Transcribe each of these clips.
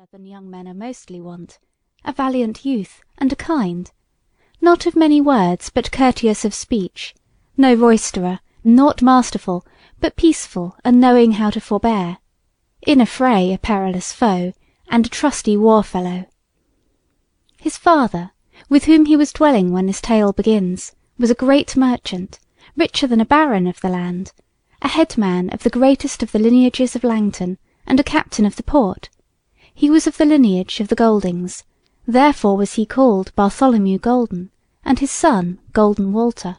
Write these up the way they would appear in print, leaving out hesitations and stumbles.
better than young men are mostly wont, a valiant youth, and a kind, not of many words, but courteous of speech, no roisterer, nought masterful, but peaceful and knowing how to forbear, in a fray a perilous foe, and a trusty war-fellow. His father, with whom he was dwelling when this tale begins, was a great merchant, richer than a baron of the land, a headman of the greatest of the lineages of Langton, and a captain of the port. He was of the lineage of the Goldings, therefore was he called Bartholomew Golden, and his son Golden Walter.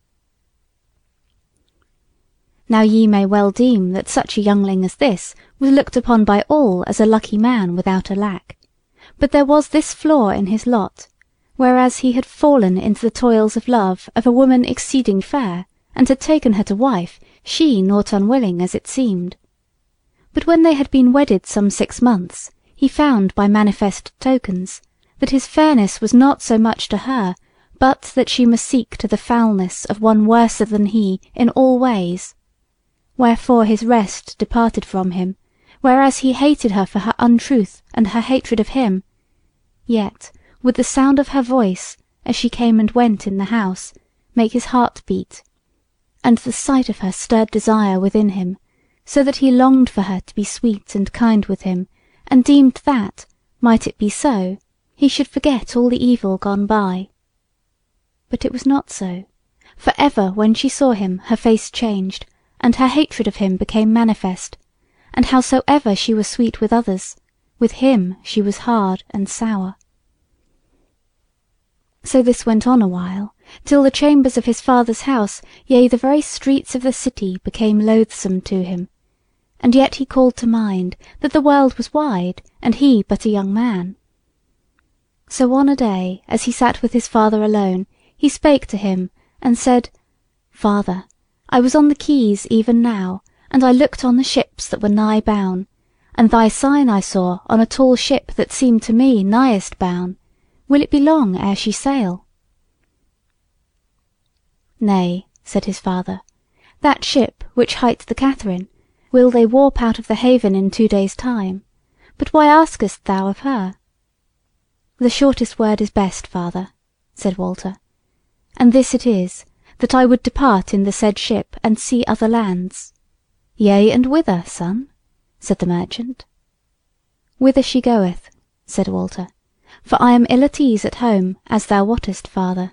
Now ye may well deem that such a youngling as this was looked upon by all as a lucky man without a lack, but there was this flaw in his lot, whereas he had fallen into the toils of love of a woman exceeding fair, and had taken her to wife, she nought unwilling as it seemed. But when they had been wedded some 6 months, he found by manifest tokens that his fairness was not so much to her, but that she must seek to the foulness of one worser than he in all ways. Wherefore his rest departed from him, whereas he hated her for her untruth and her hatred of him. Yet would the sound of her voice, as she came and went in the house, make his heart beat, and the sight of her stirred desire within him, so that he longed for her to be sweet and kind with him, and deemed that, might it be so, he should forget all the evil gone by. But it was not so, for ever when she saw him her face changed, and her hatred of him became manifest, and howsoever she was sweet with others, with him she was hard and sour. So this went on a while, till the chambers of his father's house, yea, the very streets of the city, became loathsome to him, and yet he called to mind that the world was wide, and he but a young man. So on a day, as he sat with his father alone, he spake to him, and said, Father, I was on the quays even now, and I looked on the ships that were nigh boun, and thy sign I saw on a tall ship that seemed to me nighest boun. Will it be long ere she sail? Nay, said his father, that ship which hight the Katherine, will they warp out of the haven in 2 days' time. But why askest thou of her? The shortest word is best, father, said Walter, and this it is, that I would depart in the said ship and see other lands. Yea, and whither, son? said the merchant. Whither she goeth, said Walter, for I am ill at ease at home, as thou wottest, father.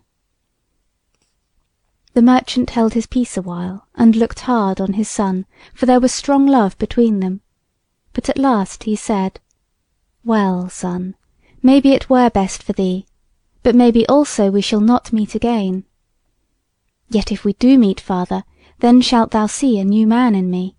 The merchant held his peace a while, and looked hard on his son, for there was strong love between them. But at last he said, Well, son, maybe it were best for thee, but maybe also we shall not meet again. Yet if we do meet, father, then shalt thou see a new man in me.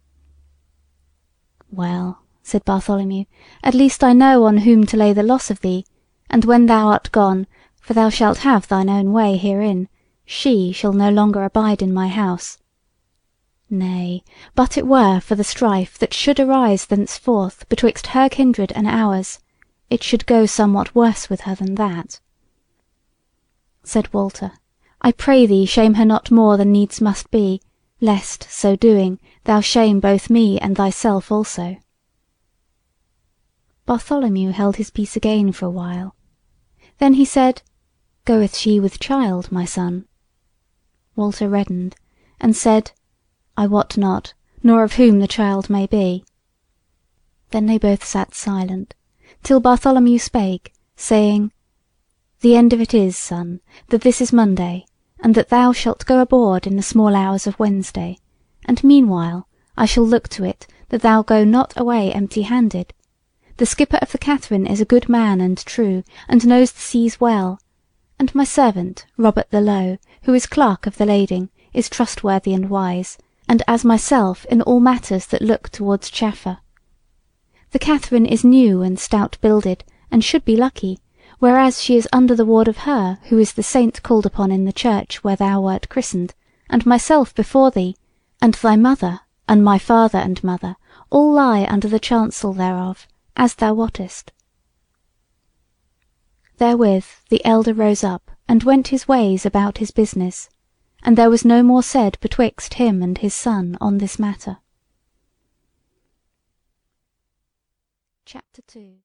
Well, said Bartholomew, at least I know on whom to lay the loss of thee, and when thou art gone, for thou shalt have thine own way herein, she shall no longer abide in my house. Nay, but it were for the strife that should arise thenceforth betwixt her kindred and ours, it should go somewhat worse with her than that. Said Walter, I pray thee shame her not more than needs must be, lest, so doing, thou shame both me and thyself also. Bartholomew held his peace again for a while. Then he said, Goeth she with child, my son? Walter reddened, and said, I wot not, nor of whom the child may be. Then they both sat silent, till Bartholomew spake, saying, The end of it is, son, that this is Monday, and that thou shalt go aboard in the small hours of Wednesday, and meanwhile I shall look to it that thou go not away empty-handed. The skipper of the Katherine is a good man and true, and knows the seas well, and my servant, Robert the Low, who is clerk of the lading, is trustworthy and wise, and as myself in all matters that look towards chaffer. The Katherine is new and stout builded, and should be lucky, whereas she is under the ward of her who is the saint called upon in the church where thou wert christened, and myself before thee, and thy mother, and my father and mother, all lie under the chancel thereof, as thou wottest. Therewith the elder rose up, and went his ways about his business, and there was no more said betwixt him and his son on this matter. Chapter 2.